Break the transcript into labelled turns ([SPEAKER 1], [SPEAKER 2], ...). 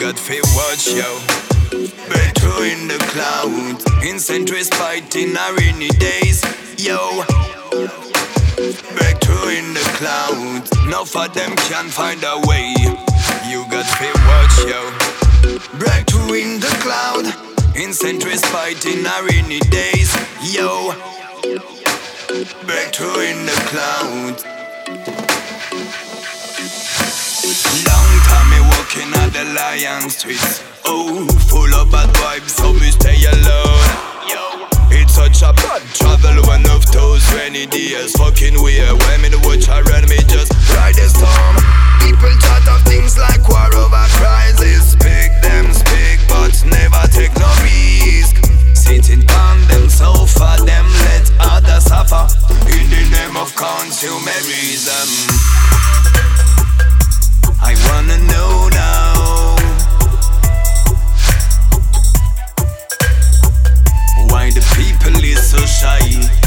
[SPEAKER 1] got to watch yo. Breakthrough in the clouds, in centuries fighting our rainy days, yo. Breakthrough in the clouds, none of them can find a way. You got to watch yo. Breakthrough in the cloud, in centuries fighting our rainy days, yo. Breakthrough in the clouds. Long time me walking on the lion streets. Oh, full of bad vibes, so we stay alone. It's such a bad travel, one of those rainy days. Fucking weird, when me the watch I run, me just ride the storm. People chat of things like war over crisis. Speak them, speak, but never take no risk. Sitting on them sofa, them let others suffer in the name of consumerism. I wanna know now, why the people is so shy.